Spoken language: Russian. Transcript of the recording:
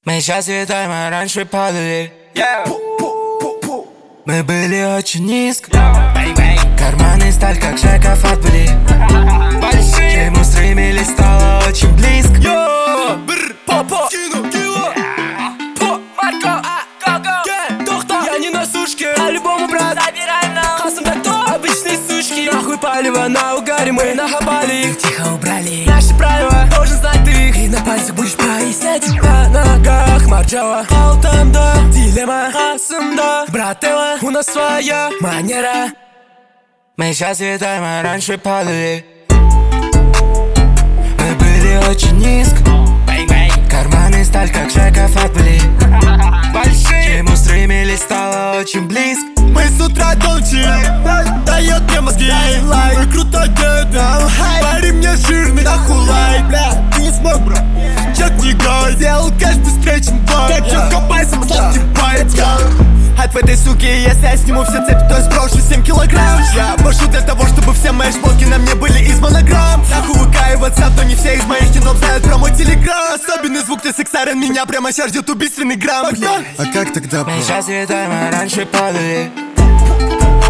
Мы сейчас летаем, а раньше падали. Мы были очень низко. Карманы сталь, как Жеков были. К чему стремились, стало очень близко. Я не на сушке, по-любому, брат, забираем нам. Хасом так то, обычные сучки. Нахуй палево, на угаре мы нахапали их. Тихо убрали. Наши правила, должен знать ты их. И на пальцах будешь прояснять. По ногах Марджава, алтанда, дилемма, Хасымда. Брателло, у нас своя манера. Мы сейчас летаем, а раньше падали. Мы были очень низко. Карманы сталь, как Жеков были. К чему стремились, стало очень близко. Мы с утра долчим, дает мне мозги лайк. Крутой деда, пари мне жирный, нахуй лайк. Бля, ты не смог, бро, чё не гой. Сделал кэш быстрее, чем бой. Ты чё копайся, сладкий байт. От в этой суки, если я сниму все цепи, то сброшу 7 килограмм. Я брошу для того, чтобы все мои шмотки на мне были из монограмм. Нахуй выкаиваться, но не все из моих кинов знают про мой телеграм. Особенный звук, ты сексарен, меня прямо сейчас ждет убийственный грамм. А как тогда, Мы сейчас летаем, а раньше падали.